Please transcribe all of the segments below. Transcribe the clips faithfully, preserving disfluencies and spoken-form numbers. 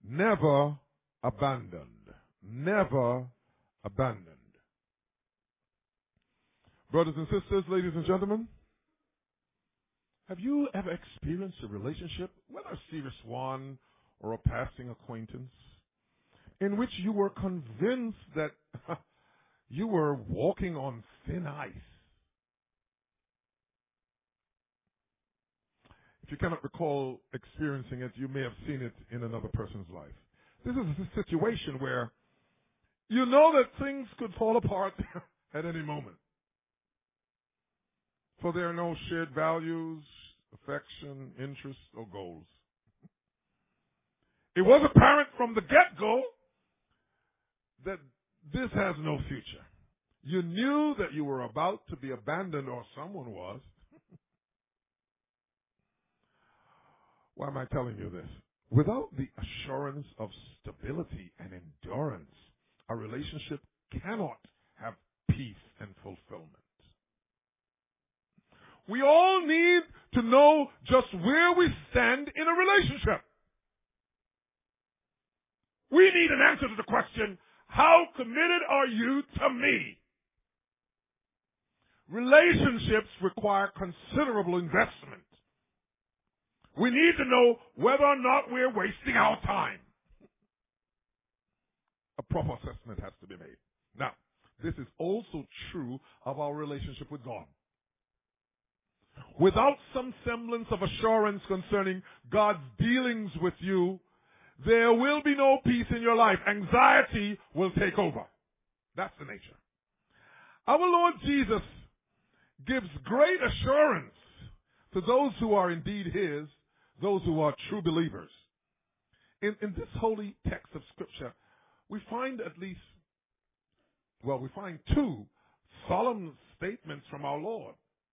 never abandoned. Never abandoned. Brothers and sisters, ladies and gentlemen, have you ever experienced a relationship, whether a serious one or a passing acquaintance, in which you were convinced that you were walking on thin ice? If you cannot recall experiencing it, you may have seen it in another person's life. This is a situation where you know that things could fall apart at any moment. For there are no shared values, affection, interests, or goals. It was apparent from the get-go that this has no future. You knew that you were about to be abandoned, or someone was. Why am I telling you this? Without the assurance of stability and endurance, a relationship cannot have peace and fulfillment. We all need to know just where we stand in a relationship. We need an answer to the question, how committed are you to me? Relationships require considerable investment. We need to know whether or not we're wasting our time. A proper assessment has to be made. Now, this is also true of our relationship with God. Without some semblance of assurance concerning God's dealings with you, there will be no peace in your life. Anxiety will take over. That's the nature. Our Lord Jesus gives great assurance to those who are indeed His, those who are true believers. In, in this holy text of Scripture, we find at least, well, we find two solemn statements from our Lord.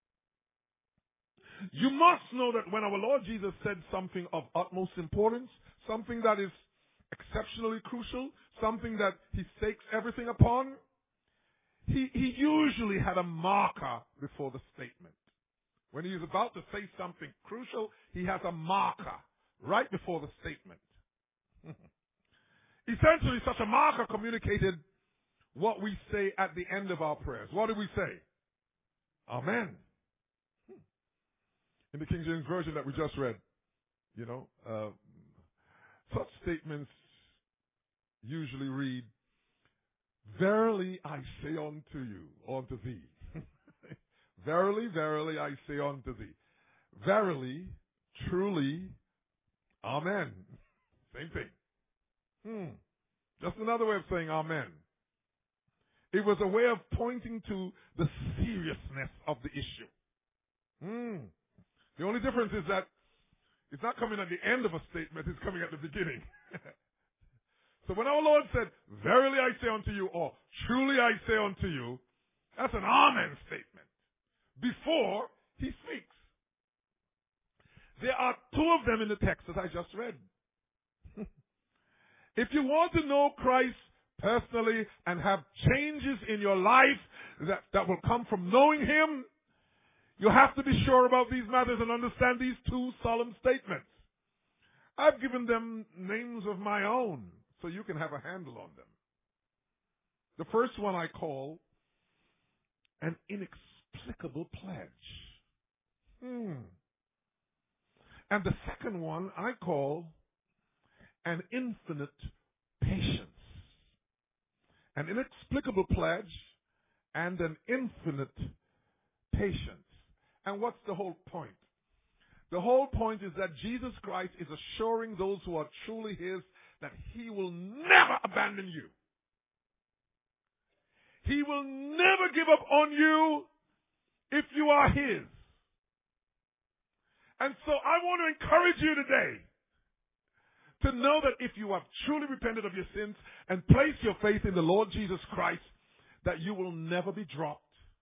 You must know that when our Lord Jesus said something of utmost importance, something that is exceptionally crucial, something that He stakes everything upon, he, he usually had a marker before the statement. When he is about to say something crucial, he has a marker right before the statement. Essentially, such a marker communicated what we say at the end of our prayers. What do we say? Amen. In the King James Version that we just read, you know, uh, such statements usually read, verily I say unto you, unto thee. Verily, verily I say unto thee. Verily, truly, amen. Same thing. Hmm. Just another way of saying amen. It was a way of pointing to the seriousness of the issue. Hmm. The only difference is that it's not coming at the end of a statement, it's coming at the beginning. So when our Lord said, verily I say unto you, or truly I say unto you, that's an amen statement before he speaks. There are two of them in the text that I just read. If you want to know Christ personally and have changes in your life that, that will come from knowing Him, you have to be sure about these matters and understand these two solemn statements. I've given them names of my own so you can have a handle on them. The first one I call an inexplicable pledge. Hmm. And the second one I call an infinite patience. An inexplicable pledge and an infinite patience. And what's the whole point? The whole point is that Jesus Christ is assuring those who are truly His that He will never abandon you. He will never give up on you if you are His. And so I want to encourage you today to know that if you have truly repented of your sins and placed your faith in the Lord Jesus Christ, that you will never be dropped.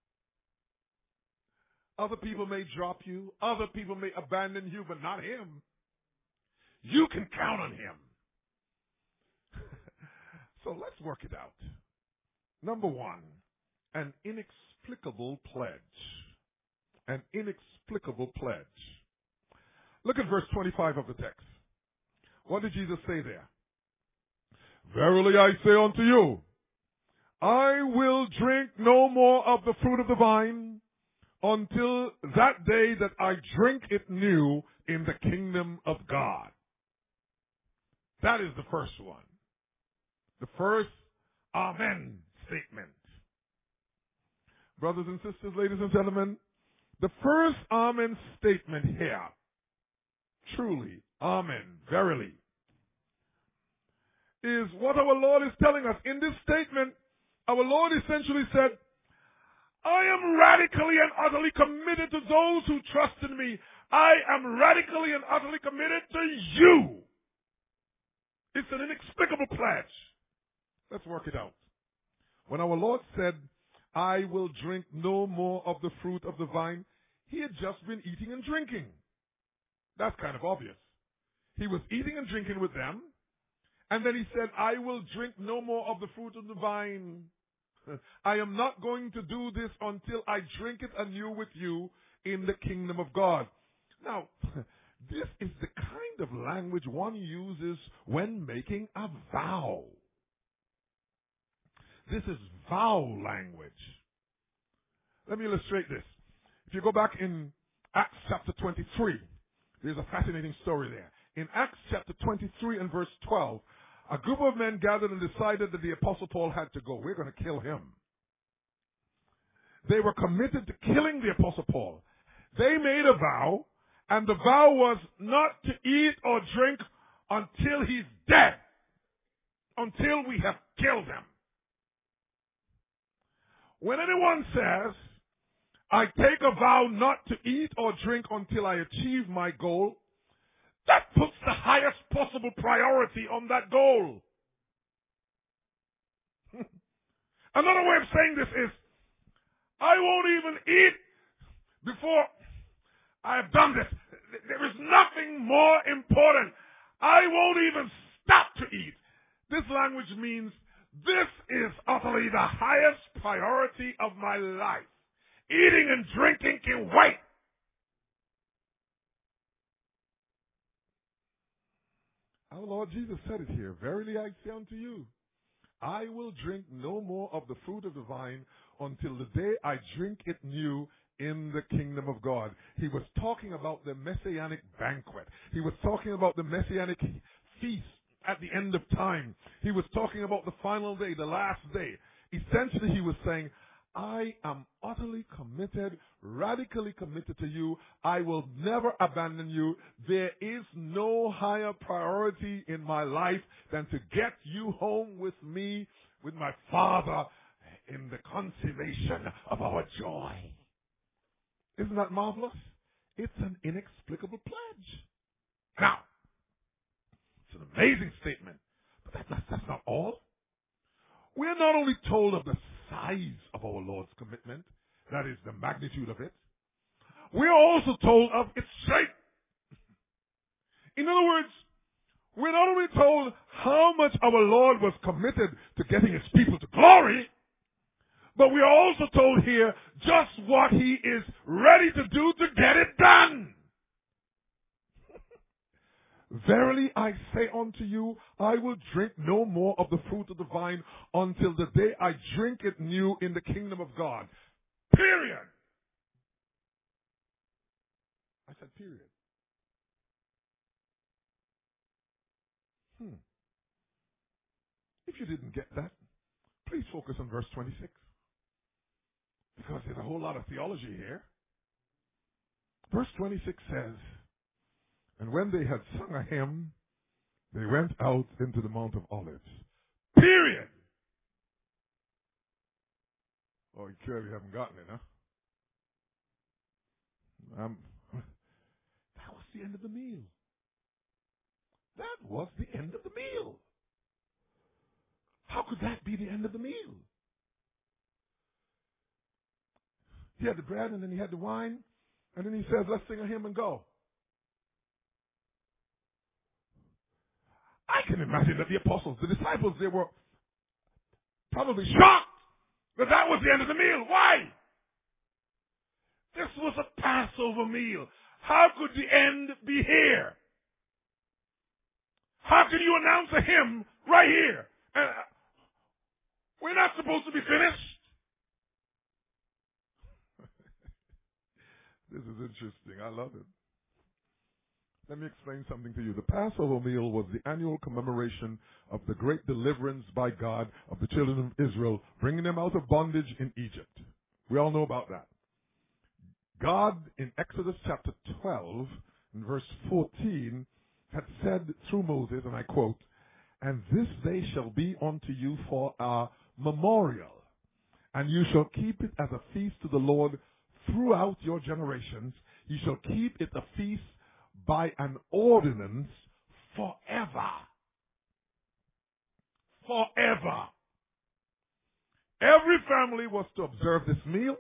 Other people may drop you. Other people may abandon you, but not Him. You can count on Him. So let's work it out. Number one, an inexplicable pledge. An inexplicable pledge. Look at verse twenty-five of the text. What did Jesus say there? Verily I say unto you, I will drink no more of the fruit of the vine until that day that I drink it new in the kingdom of God. That is the first one. The first Amen statement. Brothers and sisters, ladies and gentlemen, the first Amen statement here, truly, Amen, verily, is what our Lord is telling us. In this statement, our Lord essentially said, I am radically and utterly committed to those who trust in me. I am radically and utterly committed to you. It's an inexplicable pledge. Let's work it out. When our Lord said, I will drink no more of the fruit of the vine, he had just been eating and drinking. That's kind of obvious. He was eating and drinking with them, and then he said, I will drink no more of the fruit of the vine. I am not going to do this until I drink it anew with you in the kingdom of God. Now, this is the kind of language one uses when making a vow. This is vow language. Let me illustrate this. If you go back in Acts chapter twenty-three, there's a fascinating story there. In Acts chapter twenty-three and verse twelve, a group of men gathered and decided that the Apostle Paul had to go. We're going to kill him. They were committed to killing the Apostle Paul. They made a vow, and the vow was not to eat or drink until he's dead, until we have killed him. When anyone says, I take a vow not to eat or drink until I achieve my goal, that puts the highest possible priority on that goal. Another way of saying this is, I won't even eat before I have done this. There is nothing more important. I won't even stop to eat. This language means this is utterly the highest priority of my life. Eating and drinking can wait. Our Lord Jesus said it here. Verily I say unto you, I will drink no more of the fruit of the vine until the day I drink it new in the kingdom of God. He was talking about the messianic banquet. He was talking about the messianic feast at the end of time. He was talking about the final day, the last day. Essentially, he was saying, I am utterly committed, radically committed to you. I will never abandon you. There is no higher priority in my life than to get you home with me, with my Father, in the consummation of our joy. Isn't that marvelous? It's an inexplicable pledge. Now, it's an amazing statement, but that's not, that's not all. We're not only told of the size of our Lord's commitment, that is the magnitude of it, we're also told of its shape. In other words, we're not only told how much our Lord was committed to getting his people to glory, but we are also told here just what he is ready to do to get it done. Verily I say unto you, I will drink no more of the fruit of the vine until the day I drink it new in the kingdom of God. Period. I said period. Hmm. If you didn't get that, please focus on verse twenty-six. Because there's a whole lot of theology here. Verse twenty-six says, and when they had sung a hymn, they went out into the Mount of Olives. Period. Oh, you clearly haven't gotten it, huh? Um, that was the end of the meal. That was the end of the meal. How could that be the end of the meal? He had the bread and then he had the wine, and then he says, let's sing a hymn and go. I can imagine that the apostles, the disciples, they were probably shocked that that was the end of the meal. Why? This was a Passover meal. How could the end be here? How can you announce a hymn right here? And we're not supposed to be finished. This is interesting. I love it. Let me explain something to you. The Passover meal was the annual commemoration of the great deliverance by God of the children of Israel, bringing them out of bondage in Egypt. We all know about that. God, in Exodus chapter twelve, in verse fourteen, had said through Moses, and I quote, "And this day shall be unto you for a memorial, and you shall keep it as a feast to the Lord throughout your generations. You shall keep it a feast by an ordinance forever." Forever. Every family was to observe this meal.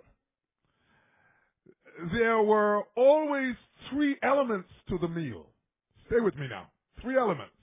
There were always three elements to the meal. Stay with me now. Three elements.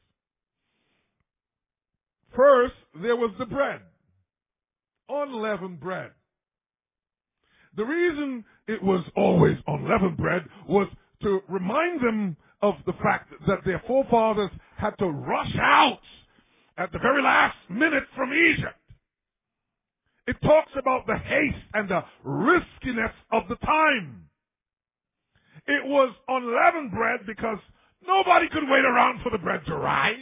First, there was the bread. Unleavened bread. The reason it was always unleavened bread was to remind them of the fact that their forefathers had to rush out at the very last minute from Egypt. It talks about the haste and the riskiness of the time. It was unleavened bread because nobody could wait around for the bread to rise.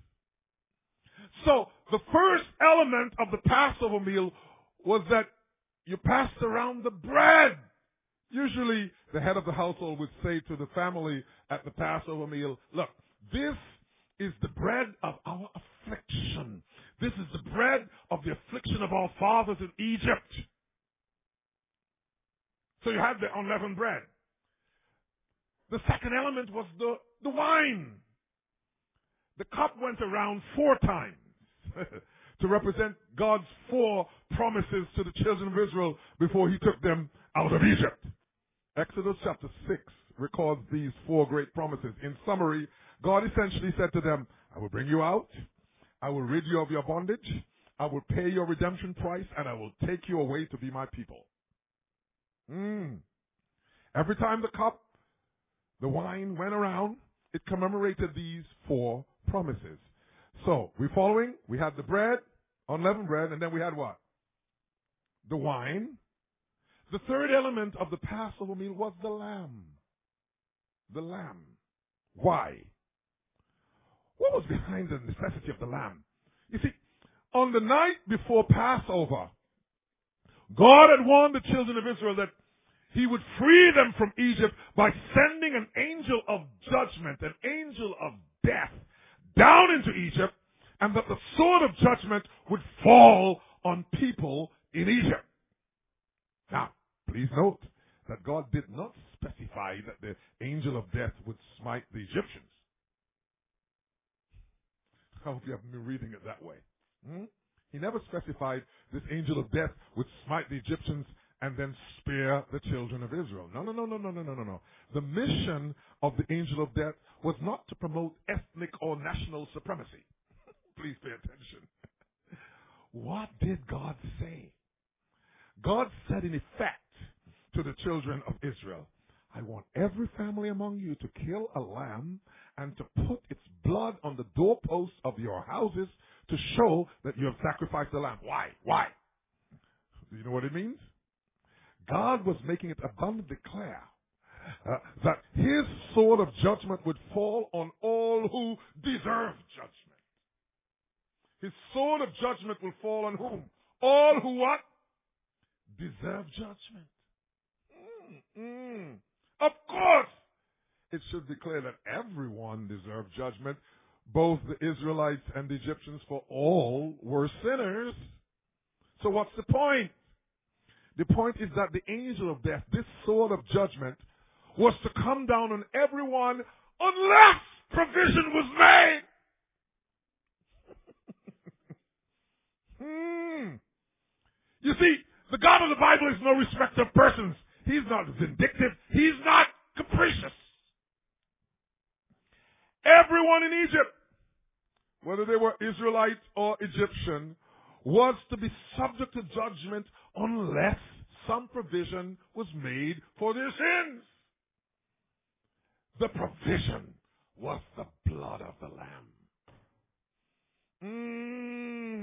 So the first element of the Passover meal was that you passed around the bread. Usually the head of the household would say to the family at the Passover meal, "Look, this is the bread of our affliction. This is the bread of the affliction of our fathers in Egypt." So you had the unleavened bread. The second element was the, the wine. The cup went around four times to represent God's four promises to the children of Israel before he took them out of Egypt. Exodus chapter six records these four great promises. In summary, God essentially said to them, "I will bring you out. I will rid you of your bondage. I will pay your redemption price, and I will take you away to be my people." Mm. Every time the cup, the wine went around, it commemorated these four promises. So, we following? We had the bread, unleavened bread, and then we had what? The wine. The third element of the Passover meal was the lamb. The lamb. Why? What was behind the necessity of the lamb? You see, on the night before Passover, God had warned the children of Israel that he would free them from Egypt by sending an angel of judgment, an angel of death, down into Egypt, and that the sword of judgment would fall on people in Egypt. Now, please note that God did not specify that the angel of death would smite the Egyptians. I hope you haven't been reading it that way. Hmm? He never specified this angel of death would smite the Egyptians and then spare the children of Israel. No, no, no, no, no, no, no, no, no. The mission of the angel of death was not to promote ethnic or national supremacy. Please pay attention. What did God say? God said in effect to the children of Israel, "I want every family among you to kill a lamb and to put its blood on the doorposts of your houses to show that you have sacrificed the lamb." Why? Why? Do you know what it means? God was making it abundantly clear uh, that his sword of judgment would fall on all who deserve judgment. His sword of judgment will fall on whom? All who what? Deserve judgment. Mm-mm. Of course, it should be clear that everyone deserved judgment, both the Israelites and the Egyptians, for all were sinners. So what's the point? The point is that the angel of death, this sword of judgment, was to come down on everyone unless provision was made. hmm. You see, the God of the Bible is no respecter of persons. He's not vindictive. He's not capricious. Everyone in Egypt, whether they were Israelite or Egyptian, was to be subject to judgment unless some provision was made for their sins. The provision was the blood of the Lamb.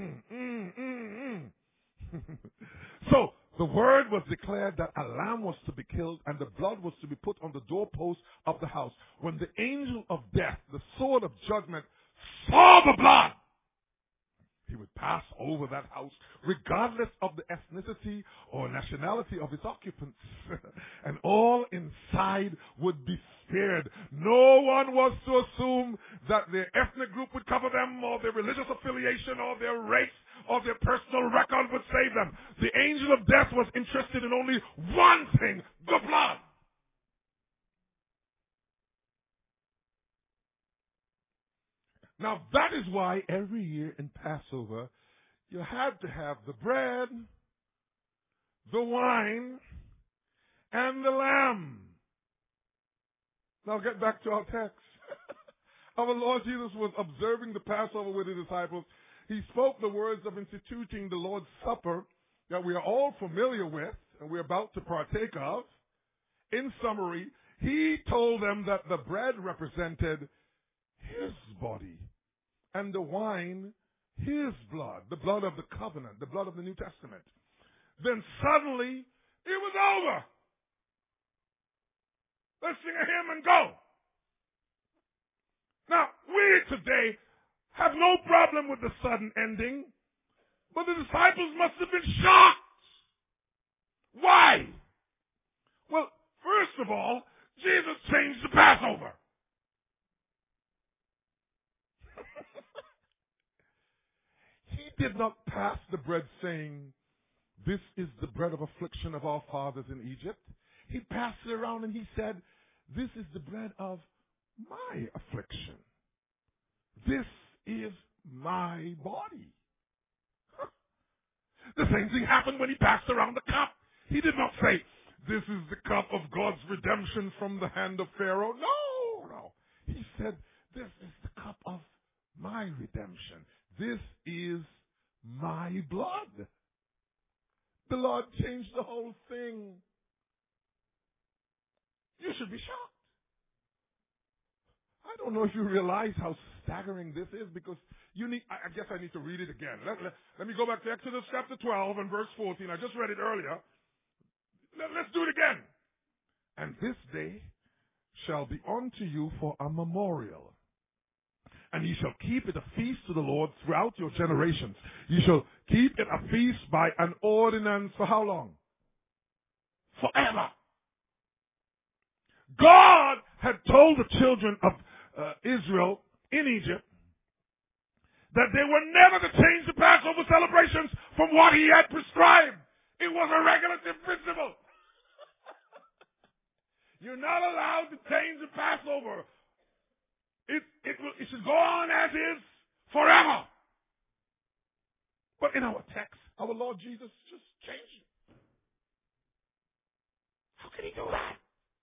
the word was declared that a lamb was to be killed and the blood was to be put on the doorpost of the house. When the angel of death, the sword of judgment, saw the blood, he would pass over that house regardless of the ethnicity or nationality of its occupants. And all inside would be spared. No one was to assume that their ethnic group would cover them, or their religious affiliation, or their race, or their personal record would save them. The angel of death was interested in only one thing: the blood. Now, that is why every year in Passover, you had to have the bread, the wine, and the lamb. Now, get back to our text. Our Lord Jesus was observing the Passover with his disciples. He spoke the words of instituting the Lord's Supper that we are all familiar with and we're about to partake of. In summary, he told them that the bread represented his body, and the wine, his blood, the blood of the covenant, the blood of the New Testament. Then suddenly, it was over. Let's sing a hymn and go. Now, we today have no problem with the sudden ending, but the disciples must have been shocked. Why? Well, first of all, Jesus changed the Passover. He did not pass the bread saying, "This is the bread of affliction of our fathers in Egypt." He passed it around and he said, "This is the bread of my affliction. This is my body." Huh. The same thing happened when he passed around the cup. He did not say, "This is the cup of God's redemption from the hand of Pharaoh." No, no. He said, "This is the cup of my redemption. This is my blood." The Lord changed the whole thing. You should be shocked. I don't know if you realize how staggering this is, because you need, I guess I need to read it again. Let, let, let me go back to Exodus chapter twelve and verse fourteen. I just read it earlier. Let, let's do it again. "And this day shall be unto you for a memorial, and ye shall keep it a feast to the Lord throughout your generations. Ye shall keep it a feast by an ordinance." For how long? Forever. God had told the children of uh, Israel in Egypt that they were never to change the Passover celebrations from what he had prescribed. It was a regulative principle. You're not allowed to change the Passover. It, it, will, it should go on as is forever. But in our text, our Lord Jesus just changed it. How can he do that?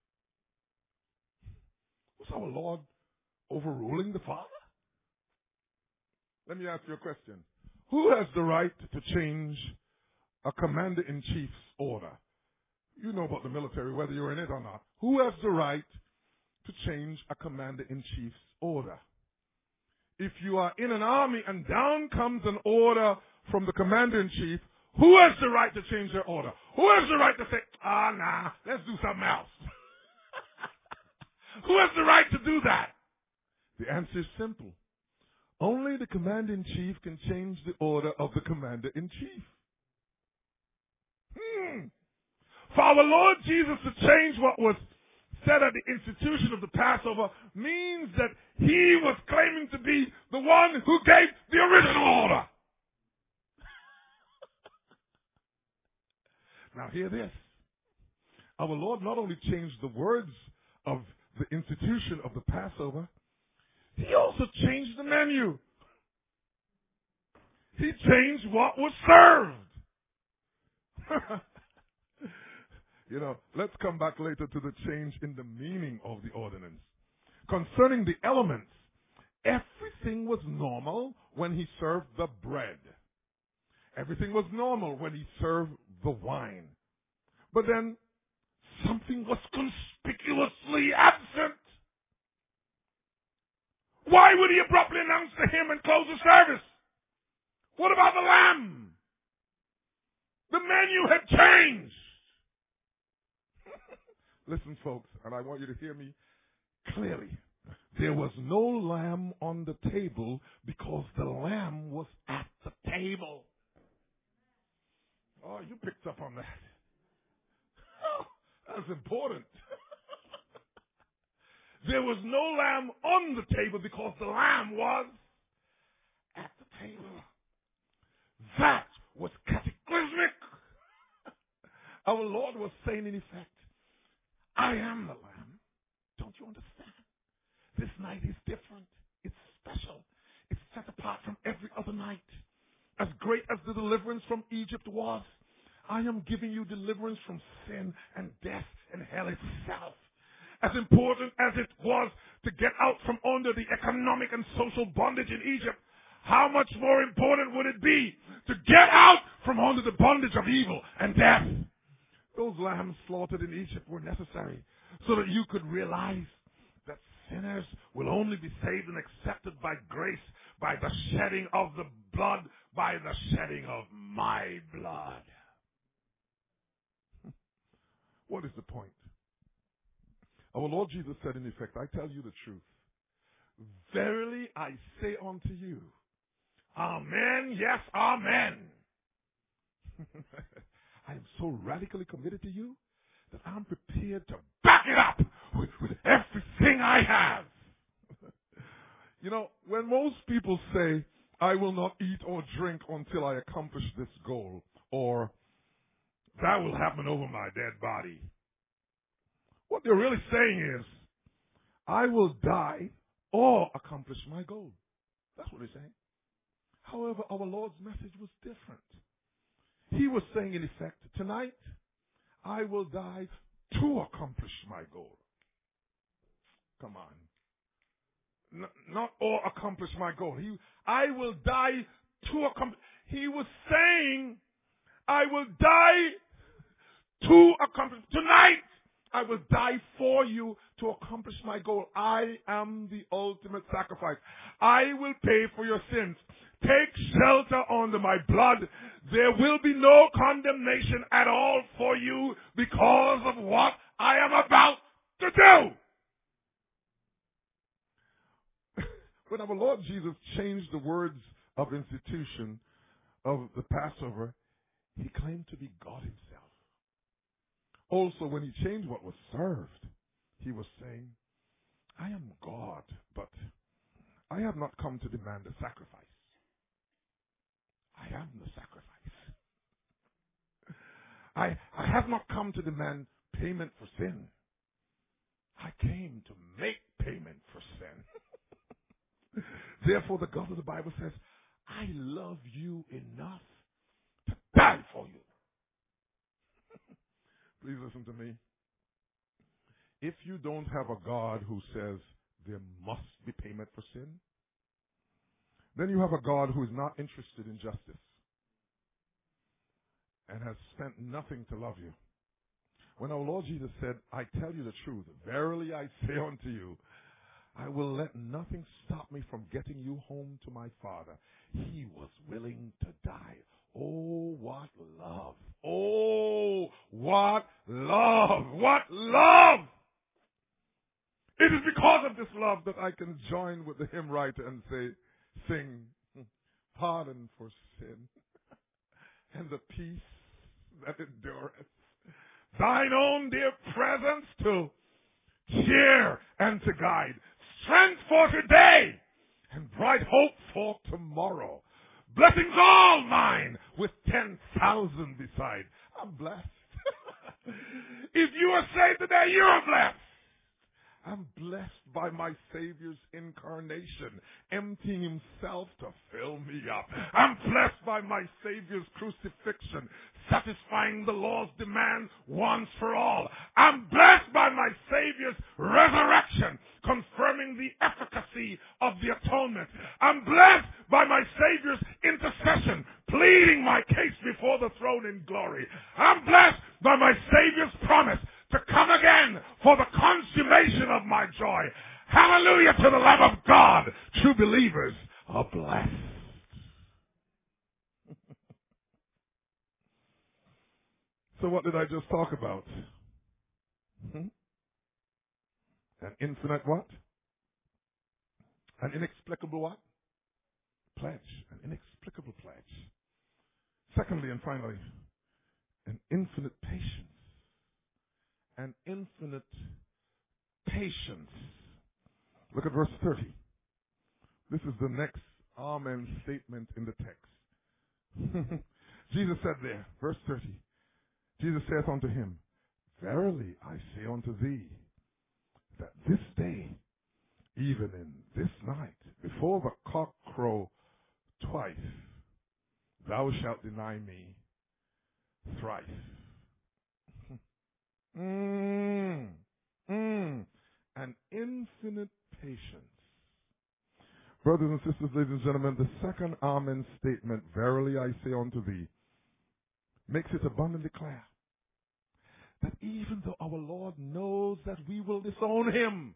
Was our Lord overruling the Father? Let me ask you a question. Who has the right to change a commander-in-chief's order? You know about the military, whether you're in it or not. Who has the right to change a commander-in-chief's order? If you are in an army and down comes an order from the commander-in-chief, who has the right to change their order? Who has the right to say, "Ah, nah, let's do something else"? Who has the right to do that? The answer is simple. Only the commander-in-chief can change the order of the commander-in-chief. Hmm. For our Lord Jesus to change what was said at the institution of the Passover means that he was claiming to be the one who gave the original order. Now hear this. Our Lord not only changed the words of the institution of the Passover, he also changed the menu. He changed what was served. You know, let's come back later to the change in the meaning of the ordinance. Concerning the elements, everything was normal when he served the bread. Everything was normal when he served the wine. But then something was conspicuously absent. Why would he abruptly announce the hymn and close the service? What about the lamb? The menu had changed. Listen, folks, and I want you to hear me clearly. There was no lamb on the table because the lamb was at the table. Oh, you picked up on that. Oh, that's important. There was no lamb on the table because the lamb was at the table. That was cataclysmic. Our Lord was saying, in effect, I am the lamb. Don't you understand? This night is different. It's special. It's set apart from every other night. As great as the deliverance from Egypt was, I am giving you deliverance from sin and death and hell itself. As important as it was to get out from under the economic and social bondage in Egypt, how much more important would it be to get out from under the bondage of evil and death? Those lambs slaughtered in Egypt were necessary so that you could realize that sinners will only be saved and accepted by grace by the shedding of the blood, by the shedding of my blood. What is the point? Our Lord Jesus said, in effect, I tell you the truth. Verily I say unto you, amen, yes, amen. I am so radically committed to you that I'm prepared to back it up with, with everything I have. You know, when most people say, I will not eat or drink until I accomplish this goal, or that will happen over my dead body, what they're really saying is, I will die or accomplish my goal. That's what they're saying. However, our Lord's message was different. He was saying, in effect, tonight, I will die to accomplish my goal. Come on. N- not or accomplish my goal. He, I will die to accomplish. He was saying, I will die to accomplish. Tonight, I will die for you to accomplish my goal. I am the ultimate sacrifice. I will pay for your sins. Take shelter under my blood. There will be no condemnation at all for you because of what I am about to do. When our Lord Jesus changed the words of institution of the Passover, he claimed to be God himself. Also, when he changed what was served, he was saying, I am God, but I have not come to demand a sacrifice. I am the sacrifice. I, I have not come to demand payment for sin. I came to make payment for sin. Therefore, the God of the Bible says, I love you enough to die for you. Please listen to me. If you don't have a God who says there must be payment for sin, then you have a God who is not interested in justice and has spent nothing to love you. When our Lord Jesus said, I tell you the truth, verily I say unto you, I will let nothing stop me from getting you home to my Father. He was willing to die. Oh, what love. Oh, what love. What love. It is because of this love that I can join with the hymn writer and say, sing, pardon for sin, and the peace that endureth. Thine own dear presence to cheer and to guide. Strength for today and bright hope for tomorrow. Blessings all mine with ten thousand beside. I'm blessed. If you are saved today, you're blessed. I'm blessed by my Savior's incarnation, emptying himself to fill me up. I'm blessed by my Savior's crucifixion, satisfying the law's demand once for all. I'm blessed by my Savior's resurrection, confirming the efficacy of the atonement. I'm blessed by my Savior's intercession, pleading my case before the throne in glory. I'm blessed by my Savior's promise to come again for the consummation of my joy. Hallelujah to the Lamb of God. True believers are blessed. So what did I just talk about? Hmm? An infinite what? An inexplicable what? Pledge. An inexplicable pledge. Secondly and finally, an infinite patience. An infinite patience. Look at verse thirty. This is the next amen statement in the text. Jesus said there, verse thirty, Jesus saith unto him, verily I say unto thee, that this day, even in this night, before the cock crow twice, thou shalt deny me thrice. mm, mm, an infinite patience. Brothers and sisters, ladies and gentlemen, the second amen statement, verily I say unto thee, makes it abundantly clear that even though our Lord knows that we will disown him,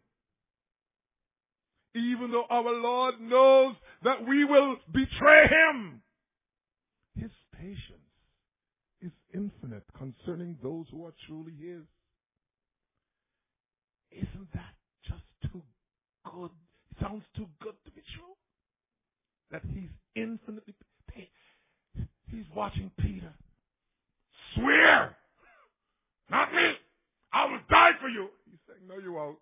even though our Lord knows that we will betray him, his patience is infinite concerning those who are truly his. Isn't that just too good? It sounds too good to be true. That he's infinitely patient. He's watching Peter. Swear! Not me! I will die for you! He's saying, no, you won't.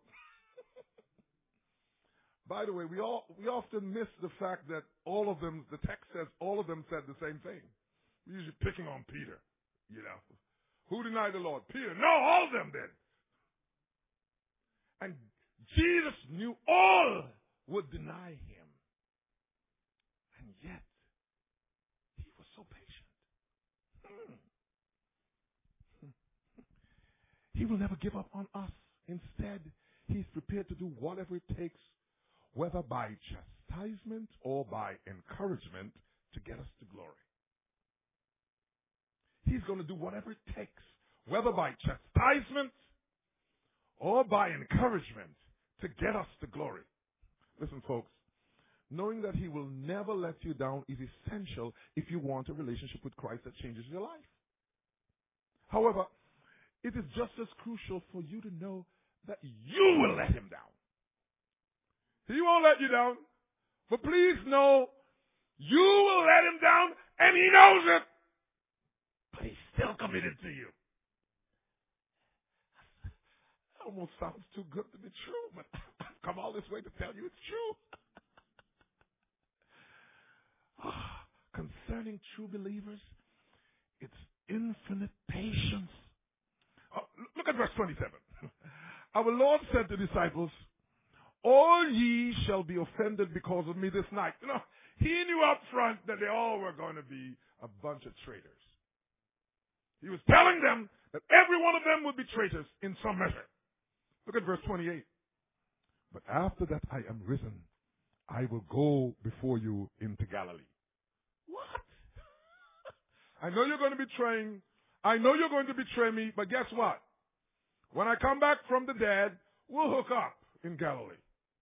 By the way, we all we often miss the fact that all of them, the text says all of them said the same thing. We're usually picking on Peter, you know. Who denied the Lord? Peter. No, all of them did. And Jesus knew all would deny him. And yet, he was so patient. Hmm. He will never give up on us. Instead, he's prepared to do whatever it takes, whether by chastisement or by encouragement, to get us to glory. He's going to do whatever it takes, whether by chastisement or by encouragement, to get us to glory. Listen, folks, knowing that he will never let you down is essential if you want a relationship with Christ that changes your life. However, it is just as crucial for you to know that you will let him down. He won't let you down, but please know you will let him down, and he knows it. But he's still committed to you. That almost sounds too good to be true, but I've come all this way to tell you it's true. Concerning true believers, it's infinite patience. Oh, look at verse twenty-seven. Our Lord said to the disciples, all ye shall be offended because of me this night. You know, he knew up front that they all were going to be a bunch of traitors. He was telling them that every one of them would be traitors in some measure. Look at verse twenty-eight. But after that I am risen, I will go before you into Galilee. What? I know you're going to betray me. I know you're going to betray me, but guess what? When I come back from the dead, we'll hook up in Galilee.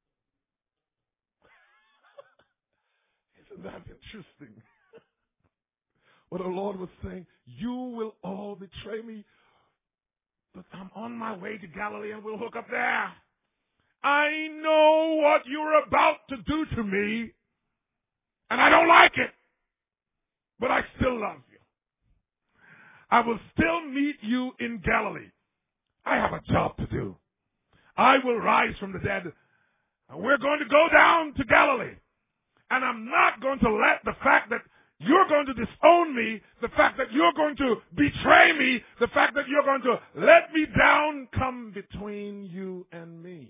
Isn't that interesting? What the Lord was saying, you will all betray me, but I'm on my way to Galilee and we'll hook up there. I know what you're about to do to me, and I don't like it, but I still love you. I will still meet you in Galilee. I have a job to do. I will rise from the dead, and we're going to go down to Galilee. And I'm not going to let the fact that you're going to disown me, the fact that you're going to betray me, the fact that you're going to let me down come between you and me.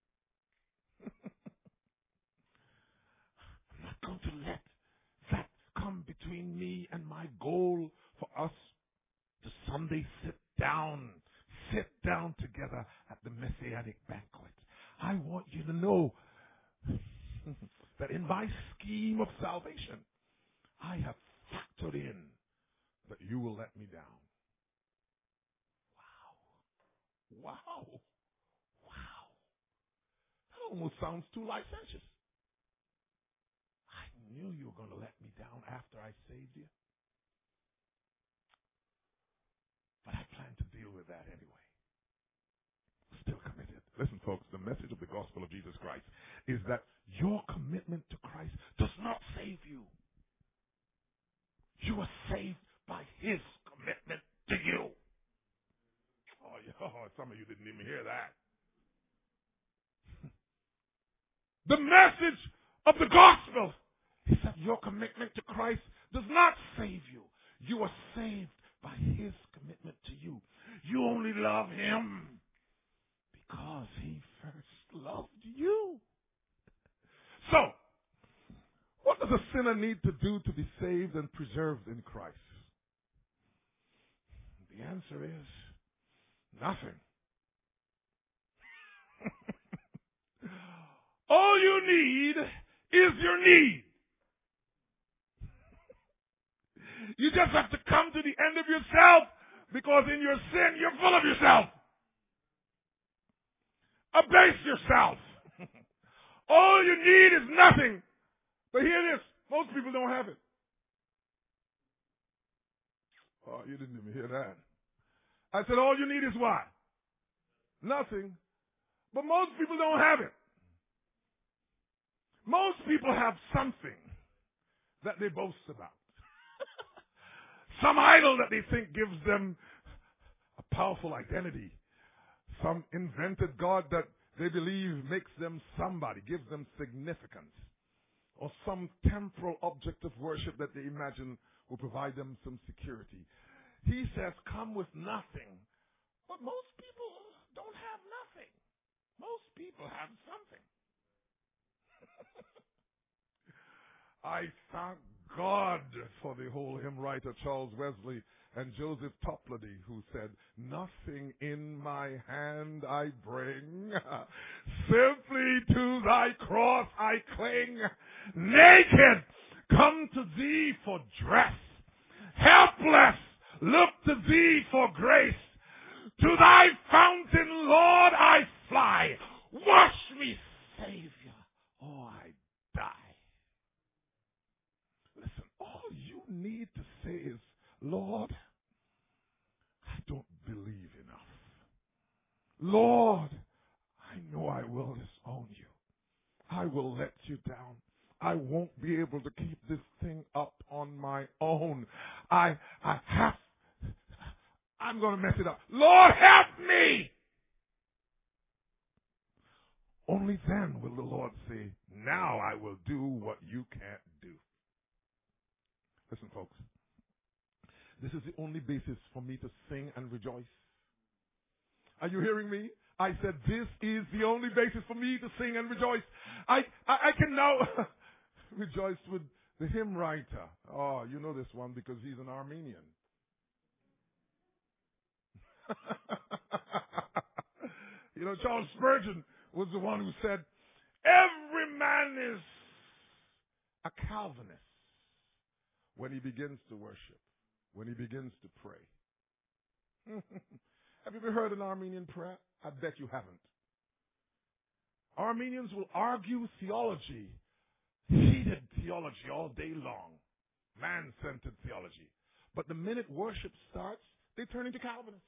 I'm not going to let that come between me and my goal for us to someday sit down, sit down together at the Messianic banquet. I want you to know that in my scheme of salvation, I have factored in that you will let me down. Wow. Wow. Wow. That almost sounds too licentious. I knew you were going to let me down after I saved you. But I that anyway. Still committed. Listen, folks, the message of the gospel of Jesus Christ is that your commitment to Christ does not save you. You are saved by his commitment to you. Oh, oh, some of you didn't even hear that. The message of the gospel is that your commitment to Christ does not save you. You are saved by his commitment to you. You only love him because he first loved you. So, what does a sinner need to do to be saved and preserved in Christ? The answer is nothing. All you need is your need. You just have to come to the end of yourself, because in your sin, you're full of yourself. Abase yourself. All you need is nothing. But hear this, most people don't have it. Oh, you didn't even hear that. I said all you need is what? Nothing. But most people don't have it. Most people have something that they boast about. Some idol that they think gives them a powerful identity. Some invented God that they believe makes them somebody, gives them significance. Or some temporal object of worship that they imagine will provide them some security. He says, come with nothing. But most people don't have nothing. Most people have something. I thank God for the whole hymn writer Charles Wesley and Joseph Toplady, who said, nothing in my hand I bring, simply to thy cross I cling. Naked, come to thee for dress. Helpless, look to thee for grace. To thy fountain, Lord, I fly. Wash me, Savior, or I die. Listen, all you need to say is, Lord, I don't believe enough. Lord, I know I will disown you. I will let you down. I won't be able to keep this thing up on my own. I, I have, I'm going to mess it up. Lord, help me! Only then will the Lord say, now I will do what you can't do. Listen, folks. This is the only basis for me to sing and rejoice. Are you hearing me? I said this is the only basis for me to sing and rejoice. I, I, I can now rejoice with the hymn writer. Oh, you know this one because he's an Armenian. You know, Charles Spurgeon was the one who said, every man is a Calvinist when he begins to worship, when he begins to pray. Have you ever heard an Armenian prayer? I bet you haven't. Armenians will argue theology, heated theology all day long, man-centered theology. But the minute worship starts, they turn into Calvinists.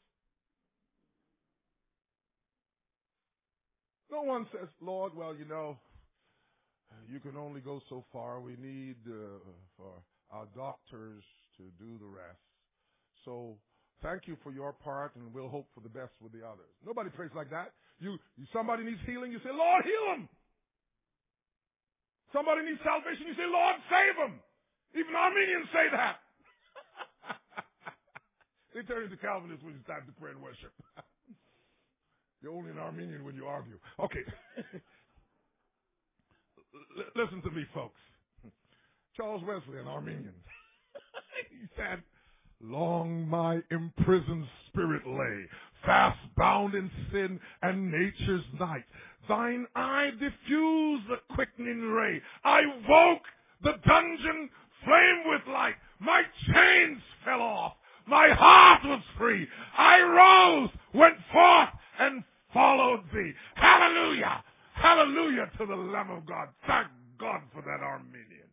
No one says, Lord, well, you know, you can only go so far. We need uh, for our doctors to do the rest. So thank you for your part, and we'll hope for the best with the others. Nobody prays like that. You, you somebody needs healing, you say, Lord, heal them. Somebody needs salvation, you say, Lord, save them. Even Armenians say that. They turn into Calvinists when it's time to pray and worship. You're only an Armenian when you argue. Okay. L- listen to me, folks. Charles Wesley, an Armenian. He said, long my imprisoned spirit lay, fast bound in sin and nature's night. Thine eye diffused the quickening ray. I woke, the dungeon flamed with light. My chains fell off. My heart was free. I rose, went forth, and followed thee. Hallelujah! Hallelujah to the Lamb of God. Thank God for that Armenian.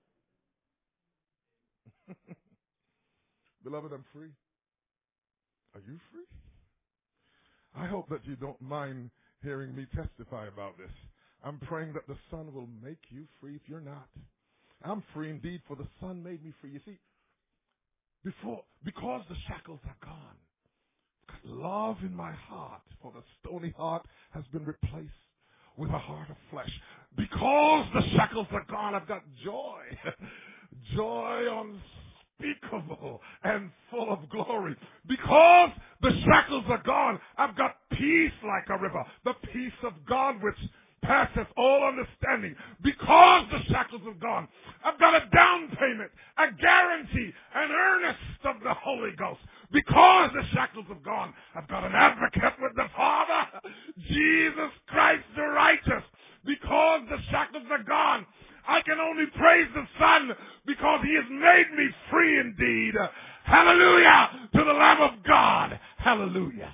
Beloved, I'm free. Are you free? I hope that you don't mind hearing me testify about this. I'm praying that the Son will make you free if you're not. I'm free indeed, for the Son made me free. You see, before, because the shackles are gone, I've got love in my heart, for the stony heart has been replaced with a heart of flesh. Because the shackles are gone, I've got joy. Joy unspeakable and full of glory. Because the shackles are gone, I've got peace like a river. The peace of God which passeth all understanding. Because the shackles are gone, I've got a down payment, a guarantee, an earnest of the Holy Ghost. Because the shackles have gone, I've got an advocate with the Father, Jesus Christ the righteous. Because the shackles are gone, I can only praise the Son because He has made me free indeed. Hallelujah to the Lamb of God. Hallelujah.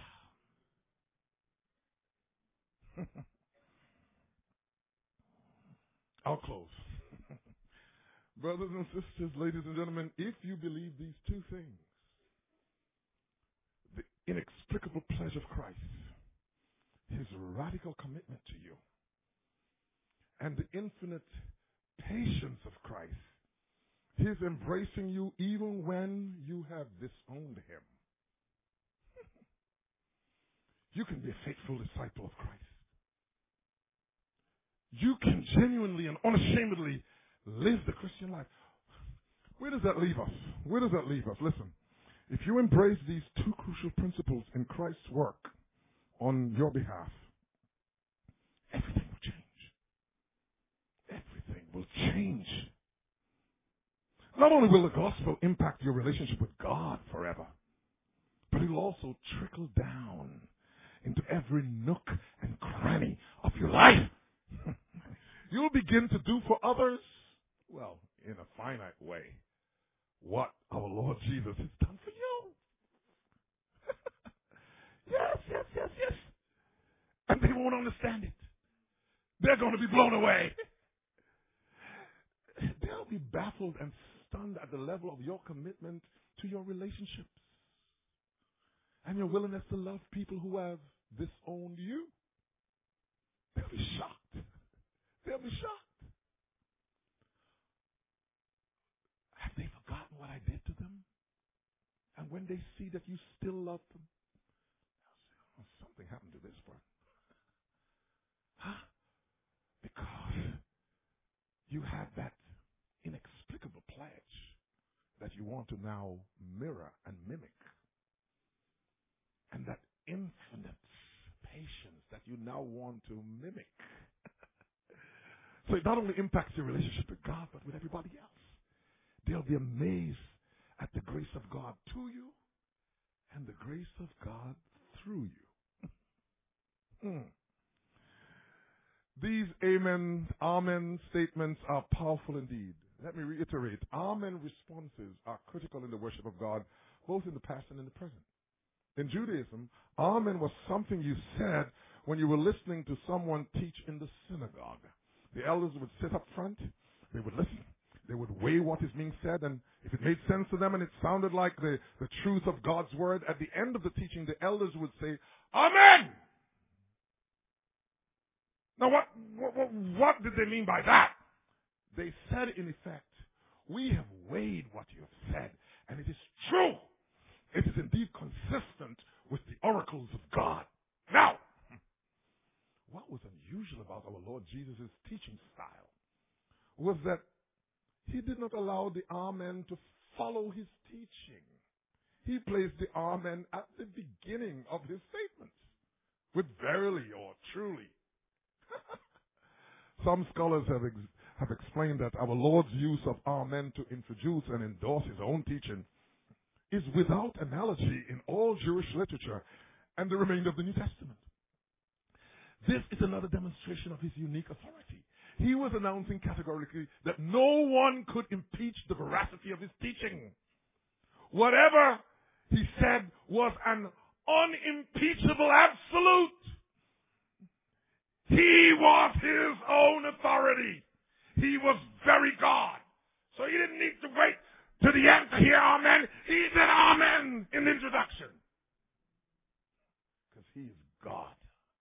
I'll close. Brothers and sisters, ladies and gentlemen, if you believe these two things, the inexplicable pledge of Christ, His radical commitment to you, and the infinite patience of Christ, His embracing you even when you have disowned Him, you can be a faithful disciple of Christ. You can genuinely and unashamedly live the Christian life. Where does that leave us? Where does that leave us? Listen, if you embrace these two crucial principles in Christ's work on your behalf, everything will change. Everything will change. Not only will the gospel impact your relationship with God forever, but it will also trickle down into every nook and cranny of your life. You'll begin to do for others, well, in a finite way, what our Lord Jesus has done for you. Yes, yes, yes, yes. And they won't understand it. They're going to be blown away. They'll be baffled and stunned at the level of your commitment to your relationships and your willingness to love people who have disowned you. They'll be shocked. They'll be shocked. Have they forgotten what I did to them? And when they see that you still love them, they'll say, oh, something happened to this one. Huh? Because you have that inexplicable pledge that you want to now mirror and mimic. And that infinite patience that you now want to mimic. So it not only impacts your relationship with God, but with everybody else. They'll be amazed at the grace of God to you and the grace of God through you. mm. These amen, amen statements are powerful indeed. Let me reiterate. Amen responses are critical in the worship of God, both in the past and in the present. In Judaism, amen was something you said when you were listening to someone teach in the synagogue. The elders would sit up front, they would listen, they would weigh what is being said, and if it made sense to them and it sounded like the, the truth of God's word, at the end of the teaching, the elders would say, Amen! Now, what, what, what did they mean by that? They said, in effect, we have weighed what you have said, and it is true. It is indeed consistent with the oracles of God. Now, what was unusual about our Lord Jesus' teaching style was that He did not allow the amen to follow His teaching. He placed the amen at the beginning of His statements with verily or truly. Some scholars have, ex- have explained that our Lord's use of amen to introduce and endorse His own teaching is without analogy in all Jewish literature and the remainder of the New Testament. This is another demonstration of His unique authority. He was announcing categorically that no one could impeach the veracity of His teaching. Whatever He said was an unimpeachable absolute. He was His own authority. He was very God. So He didn't need to wait to the end to hear amen. He said amen in the introduction. He is God.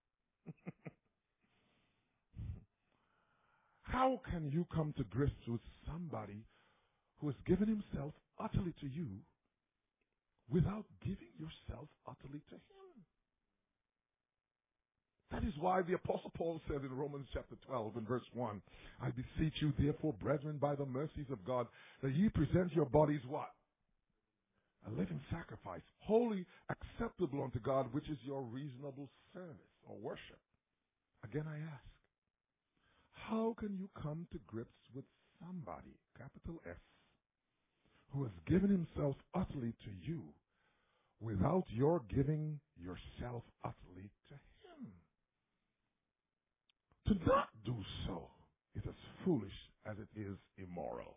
How can you come to grips with somebody who has given himself utterly to you without giving yourself utterly to him? That is why the Apostle Paul says in Romans chapter twelve and verse one, I beseech you therefore, brethren, by the mercies of God, that ye present your bodies what? A living sacrifice, wholly acceptable unto God, which is your reasonable service or worship. Again I ask, how can you come to grips with somebody, capital S, who has given himself utterly to you without your giving yourself utterly to him? To not do so is as foolish as it is immoral.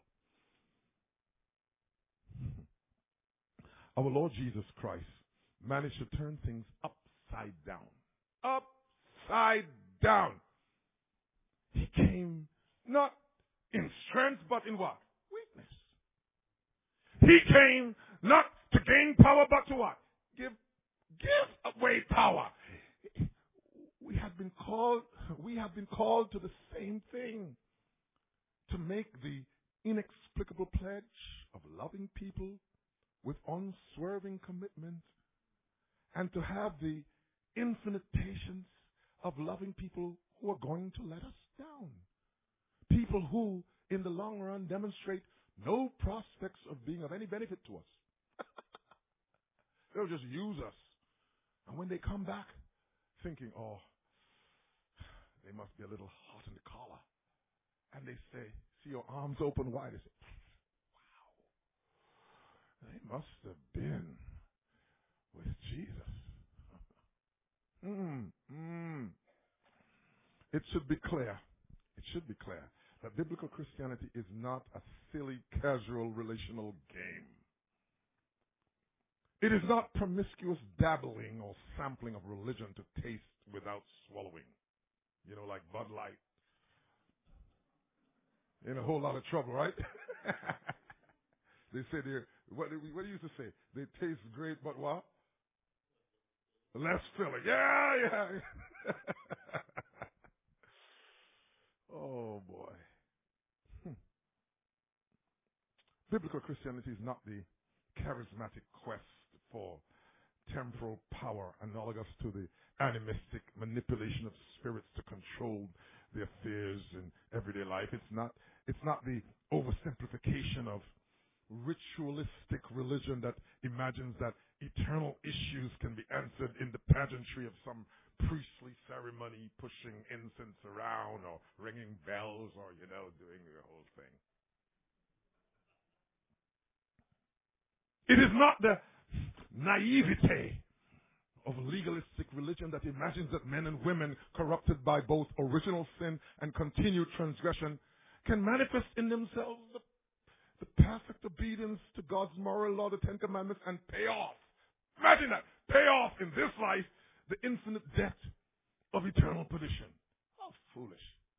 Our Lord Jesus Christ managed to turn things upside down. Upside down. He came not in strength, but in what? Weakness. He came not to gain power, but to what? Give, give away power. We have been called, we have been called to the same thing. To make the inexplicable pledge of loving people with unswerving commitment, and to have the infinite patience of loving people who are going to let us down. People who, in the long run, demonstrate no prospects of being of any benefit to us. They'll just use us. And when they come back, thinking, oh, they must be a little hot in the collar. And they say, see your arms open wide. They say, they must have been with Jesus. mm, mm. It should be clear. It should be clear that biblical Christianity is not a silly, casual, relational game. It is not promiscuous dabbling or sampling of religion to taste without swallowing. You know, like Bud Light. In a whole lot of trouble, right? They say they're, what, what do you used to say? They taste great, but what? Less filling. Yeah, yeah. Oh, boy. Hmm. Biblical Christianity is not the charismatic quest for temporal power analogous to the animistic manipulation of spirits to control the affairs in everyday life. It's not, it's not the oversimplification of ritualistic religion that imagines that eternal issues can be answered in the pageantry of some priestly ceremony, pushing incense around or ringing bells or, you know, doing the whole thing. It is not the naivete of legalistic religion that imagines that men and women corrupted by both original sin and continued transgression can manifest in themselves the The perfect obedience to God's moral law, the Ten Commandments, and pay off. Imagine that. Pay off in this life the infinite debt of eternal perdition. How foolish.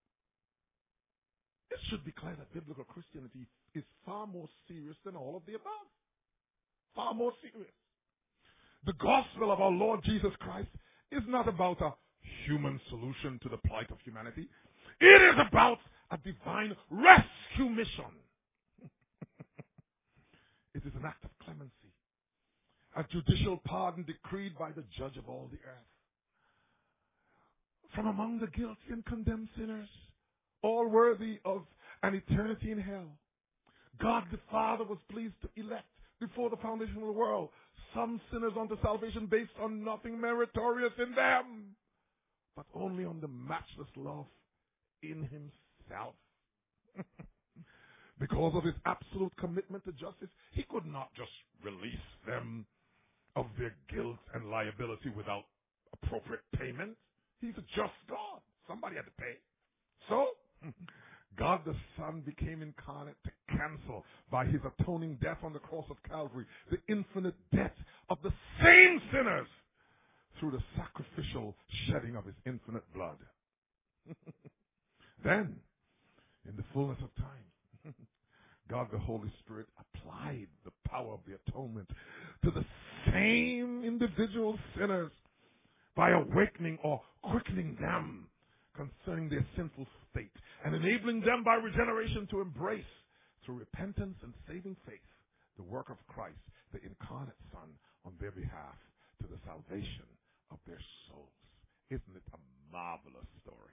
It should be clear that biblical Christianity is far more serious than all of the above. Far more serious. The gospel of our Lord Jesus Christ is not about a human solution to the plight of humanity. It is about a divine rescue mission. It is an act of clemency, a judicial pardon decreed by the judge of all the earth. From among the guilty and condemned sinners, all worthy of an eternity in hell, God the Father was pleased to elect before the foundation of the world some sinners unto salvation based on nothing meritorious in them, but only on the matchless love in himself. Because of his absolute commitment to justice, he could not just release them of their guilt and liability without appropriate payment. He's a just God. Somebody had to pay. So, God the Son became incarnate to cancel, by his atoning death on the cross of Calvary, the infinite debt of the same sinners through the sacrificial shedding of his infinite blood. Then, in the fullness of time, God the Holy Spirit applied the power of the atonement to the same individual sinners by awakening or quickening them concerning their sinful state and enabling them by regeneration to embrace, through repentance and saving faith, the work of Christ, the incarnate Son, on their behalf to the salvation of their souls. Isn't it a marvelous story?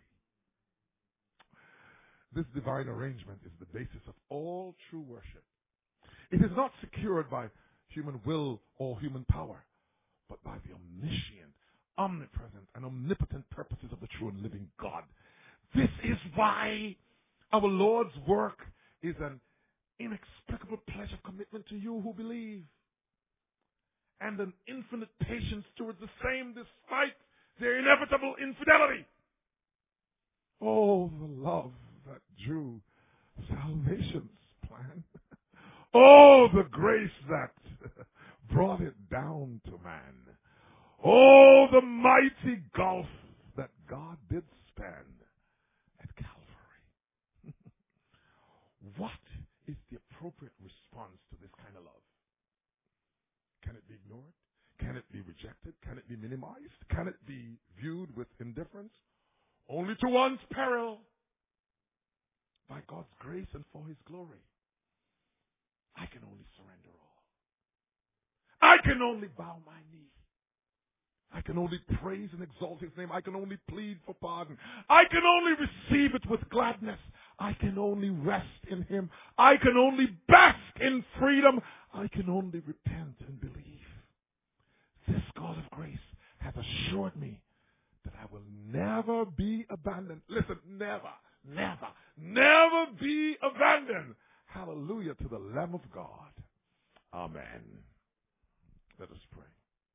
This divine arrangement is the basis of all true worship. It is not secured by human will or human power, but by the omniscient, omnipresent, and omnipotent purposes of the true and living God. This is why our Lord's work is an inexplicable pledge of commitment to you who believe, and an infinite patience towards the same despite their inevitable infidelity. Oh, the love that drew salvation's plan. Oh, the grace that brought it down to man. Oh, the mighty gulf that God did span at Calvary. What is the appropriate response to this kind of love? Can it be ignored? Can it be rejected? Can it be minimized? Can it be viewed with indifference? Only to one's peril. By God's grace and for His glory, I can only surrender all. I can only bow my knee. I can only praise and exalt His name. I can only plead for pardon. I can only receive it with gladness. I can only rest in Him. I can only bask in freedom. I can only repent and believe. This God of grace hath assured me that I will never be abandoned. Listen, never, never, never be abandoned. Hallelujah to the Lamb of God. Amen. Let us pray.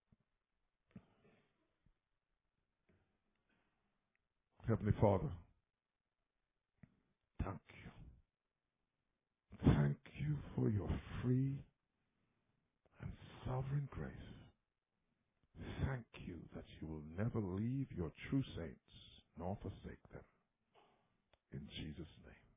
Heavenly Father, thank you. Thank you for your free and sovereign grace. Thank you that you will never leave your true saints nor forsake them. In Jesus' name.